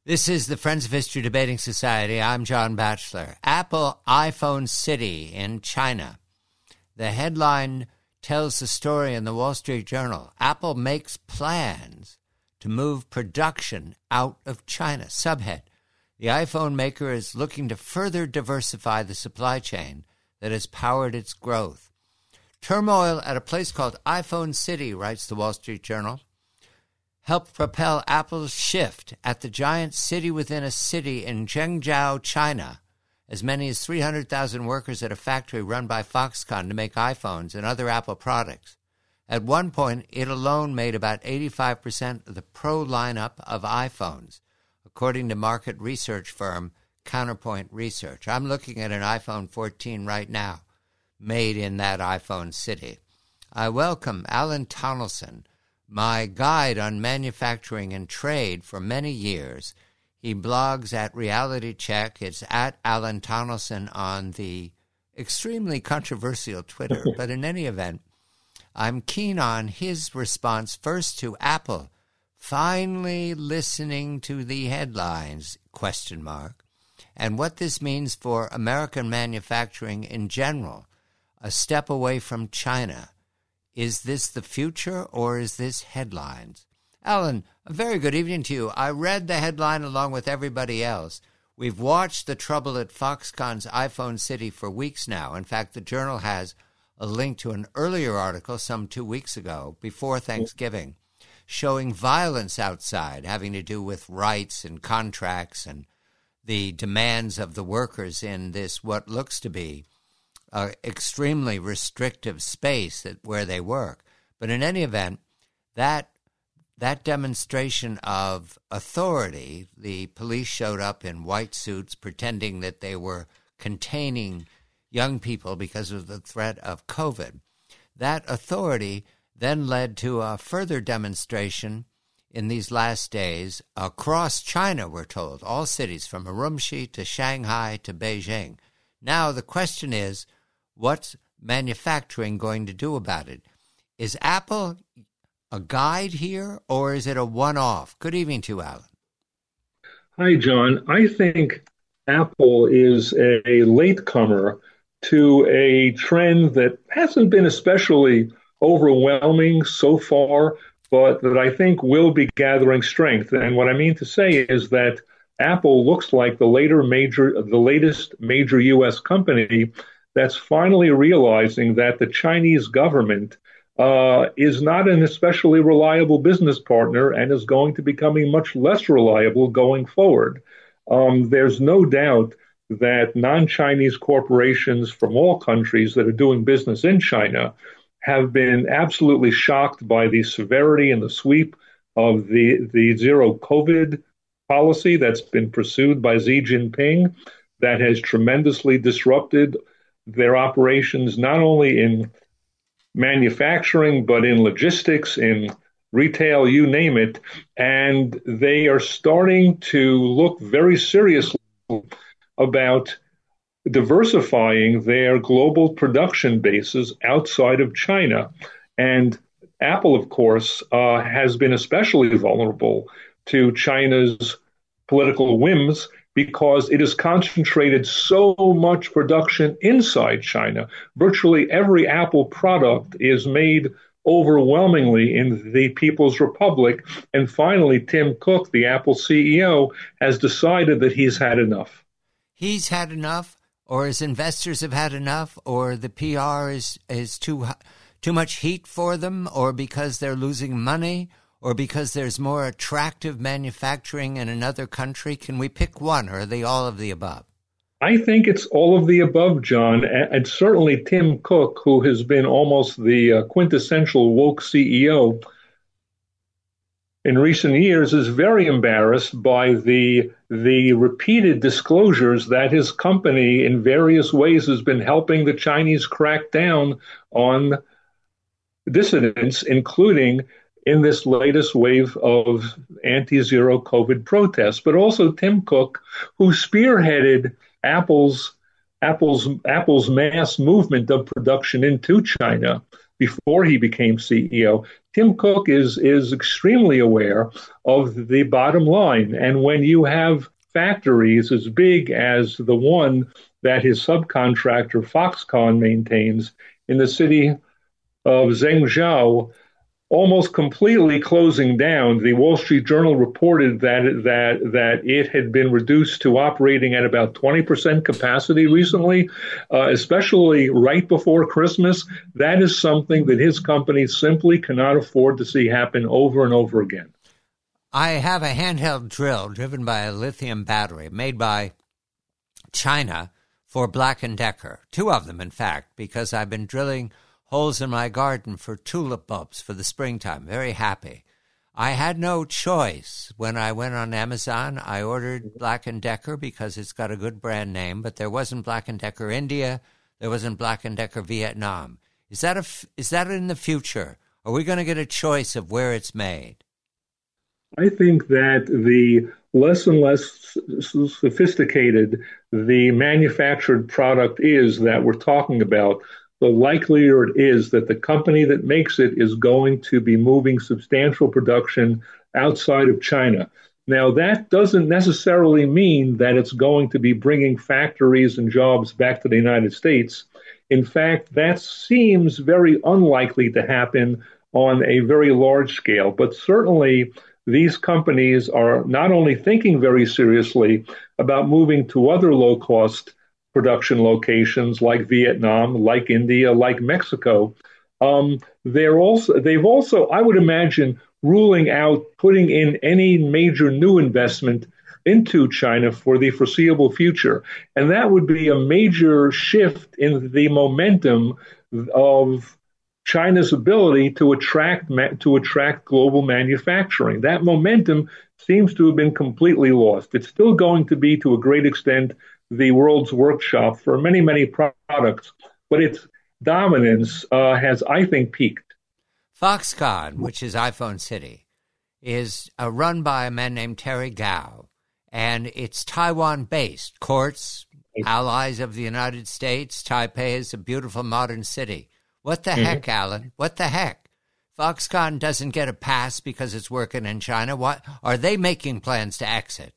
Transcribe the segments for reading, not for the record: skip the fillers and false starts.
This is the Friends of History Debating Society. I'm John Batchelor. Apple iPhone City in China. The headline tells the story in the Wall Street Journal. Apple makes plans to move production out of China. Subhead: the iPhone maker is looking to further diversify the supply chain that has powered its growth. Turmoil at a place called iPhone City, writes the Wall Street Journal, helped propel Apple's shift at the giant city within a city in Zhengzhou, China. As many as 300,000 workers at a factory run by Foxconn to make iPhones and other Apple products. At one point, it alone made about 85% of the Pro lineup of iPhones, according to market research firm Counterpoint Research. I'm looking at an iPhone 14 right now, made in that iPhone City. I welcome Alan Tonelson, my guide on manufacturing and trade for many years. He blogs at Reality Check. It's at Alan Tonelson on the extremely controversial Twitter. But in any event, I'm keen on his response first to Apple finally listening to the headlines, ? And what this means for American manufacturing in general, a step away from China. Is this the future or is this headlines? Alan, a very good evening to you. I read the headline along with everybody else. We've watched the trouble at Foxconn's iPhone City for weeks now. In fact, the Journal has a link to an earlier article some 2 weeks ago, before Thanksgiving, showing violence outside having to do with rights and contracts and the demands of the workers in this what looks to be extremely restrictive space where they work. But in any event, that demonstration of authority, the police showed up in white suits pretending that they were containing young people because of the threat of COVID. That authority then led to a further demonstration in these last days across China, we're told, all cities from Urumqi to Shanghai to Beijing. Now the question is, what's manufacturing going to do about it? Is Apple a guide here, or is it a one-off? Good evening to you, Alan. Hi, John. I think Apple is a latecomer to a trend that hasn't been especially overwhelming so far, but that I think will be gathering strength. And what I mean to say is that Apple looks like the latest major U.S. company that's finally realizing that the Chinese government is not an especially reliable business partner and is going to becoming much less reliable going forward. There's no doubt that non-Chinese corporations from all countries that are doing business in China have been absolutely shocked by the severity and the sweep of the zero COVID policy that's been pursued by Xi Jinping, that has tremendously disrupted their operations, not only in manufacturing, but in logistics, in retail, you name it. And they are starting to look very seriously about diversifying their global production bases outside of China. And Apple, of course, has been especially vulnerable to China's political whims because it has concentrated so much production inside China. Virtually every Apple product is made overwhelmingly in the People's Republic. And finally, Tim Cook, the Apple CEO, has decided that he's had enough. He's had enough, or his investors have had enough, or the PR is too much heat for them, or because they're losing money, or because there's more attractive manufacturing in another country? Can we pick one, or are they all of the above? I think it's all of the above, John. And certainly Tim Cook, who has been almost the quintessential woke CEO in recent years, is very embarrassed by the repeated disclosures that his company in various ways has been helping the Chinese crack down on dissidents, including in this latest wave of anti-zero COVID protests. But also Tim Cook, who spearheaded Apple's mass movement of production into China, before he became CEO. Tim Cook is extremely aware of the bottom line. And when you have factories as big as the one that his subcontractor Foxconn maintains in the city of Zhengzhou, almost completely closing down. The Wall Street Journal reported that it had been reduced to operating at about 20% capacity recently, especially right before Christmas. That is something that his company simply cannot afford to see happen over and over again. I have a handheld drill driven by a lithium battery made by China for Black & Decker, two of them, in fact, because I've been drilling holes in my garden for tulip bulbs for the springtime. Very happy. I had no choice. When I went on Amazon, I ordered Black & Decker because it's got a good brand name, but there wasn't Black & Decker India. There wasn't Black & Decker Vietnam. Is that in the future? Are we going to get a choice of where it's made? I think that the less and less sophisticated the manufactured product is that we're talking about, the likelier it is that the company that makes it is going to be moving substantial production outside of China. Now, that doesn't necessarily mean that it's going to be bringing factories and jobs back to the United States. In fact, that seems very unlikely to happen on a very large scale, but certainly these companies are not only thinking very seriously about moving to other low-cost production locations like Vietnam, like India, like Mexico. They've also, I would imagine, ruling out putting in any major new investment into China for the foreseeable future. And that would be a major shift in the momentum of China's ability to attract global manufacturing. That momentum seems to have been completely lost. It's still going to be, to a great extent, the world's workshop for many, many products, but its dominance has, I think, peaked. Foxconn, which is iPhone City, is run by a man named Terry Gou, and it's Taiwan-based. Courts, allies of the United States. Taipei is a beautiful modern city. What the heck, Alan? What the heck? Foxconn doesn't get a pass because it's working in China. What are they making plans to exit?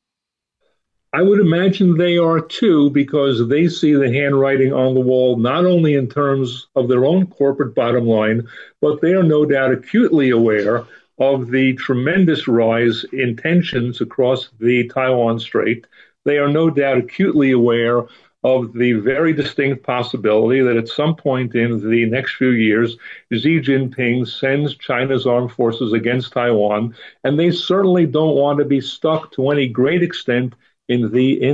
I would imagine they are too, because they see the handwriting on the wall, not only in terms of their own corporate bottom line, but they are no doubt acutely aware of the tremendous rise in tensions across the Taiwan Strait. They are no doubt acutely aware of the very distinct possibility that at some point in the next few years, Xi Jinping sends China's armed forces against Taiwan, and they certainly don't want to be stuck to any great extent in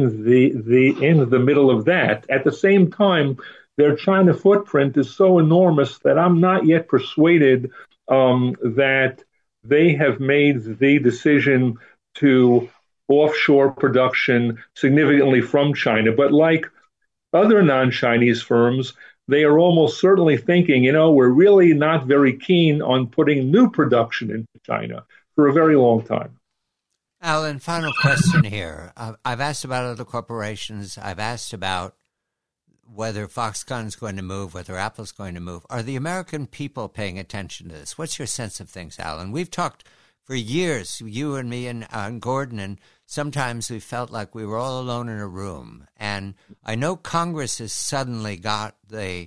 the middle of that. At the same time, their China footprint is so enormous that I'm not yet persuaded that they have made the decision to offshore production significantly from China. But like other non-Chinese firms, they are almost certainly thinking, we're really not very keen on putting new production into China for a very long time. Alan, final question here. I've asked about other corporations. I've asked about whether Foxconn's going to move, whether Apple's going to move. Are the American people paying attention to this? What's your sense of things, Alan? We've talked for years, you and me and Gordon, and sometimes we felt like we were all alone in a room. And I know Congress has suddenly got the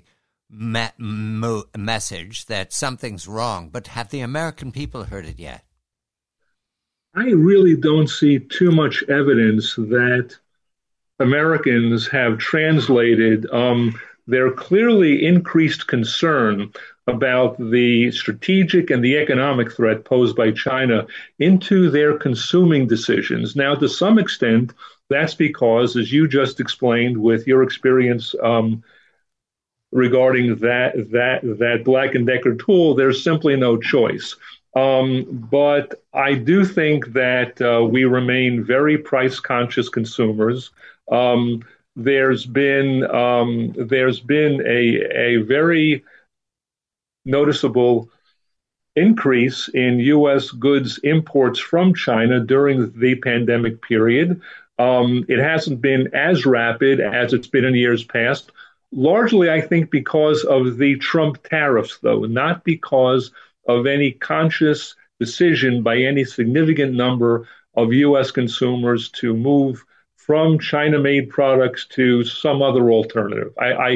message that something's wrong, but have the American people heard it yet? I really don't see too much evidence that Americans have translated their clearly increased concern about the strategic and the economic threat posed by China into their consuming decisions. Now, to some extent, that's because, as you just explained with your experience regarding that Black & Decker tool, there's simply no choice. But I do think that we remain very price-conscious consumers. There's been a very noticeable increase in U.S. goods imports from China during the pandemic period. It hasn't been as rapid as it's been in years past, largely, I think, because of the Trump tariffs, though, not because of any conscious decision by any significant number of U.S. consumers to move from China-made products to some other alternative.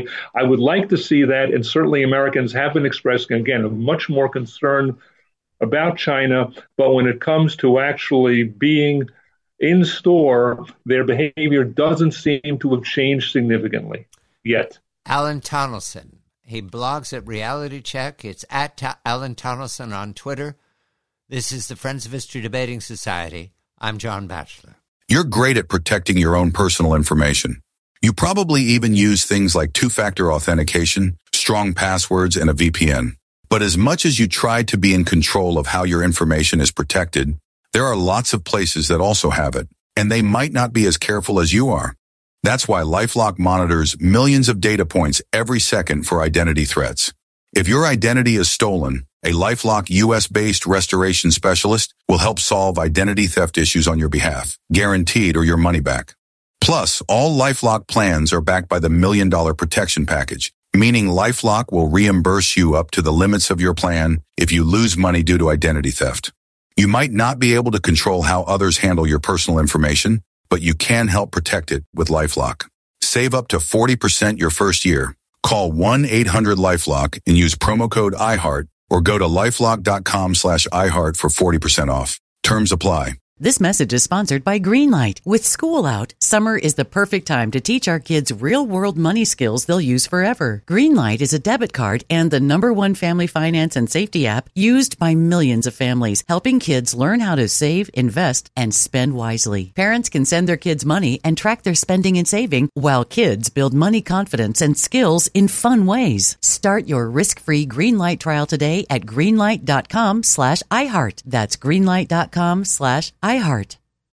I would like to see that, and certainly Americans have been expressing, again, a much more concern about China, but when it comes to actually being in store, their behavior doesn't seem to have changed significantly yet. Alan Tonelson. He blogs at Reality Check. It's at Alan Tonelson on Twitter. This is the Friends of History Debating Society. I'm John Batchelor. You're great at protecting your own personal information. You probably even use things like two-factor authentication, strong passwords, and a VPN. But as much as you try to be in control of how your information is protected, there are lots of places that also have it, and they might not be as careful as you are. That's why LifeLock monitors millions of data points every second for identity threats. If your identity is stolen, a LifeLock US-based restoration specialist will help solve identity theft issues on your behalf, guaranteed or your money back. Plus, all LifeLock plans are backed by the $1 Million Protection Package, meaning LifeLock will reimburse you up to the limits of your plan if you lose money due to identity theft. You might not be able to control how others handle your personal information, but you can help protect it with LifeLock. Save up to 40% your first year. Call 1-800-LifeLock and use promo code iHeart or go to lifelock.com/iHeart for 40% off. Terms apply. This message is sponsored by Greenlight. With school out, summer is the perfect time to teach our kids real-world money skills they'll use forever. Greenlight is a debit card and the #1 family finance and safety app used by millions of families, helping kids learn how to save, invest, and spend wisely. Parents can send their kids money and track their spending and saving, while kids build money confidence and skills in fun ways. Start your risk-free Greenlight trial today at greenlight.com/iHeart. That's greenlight.com/iHeart.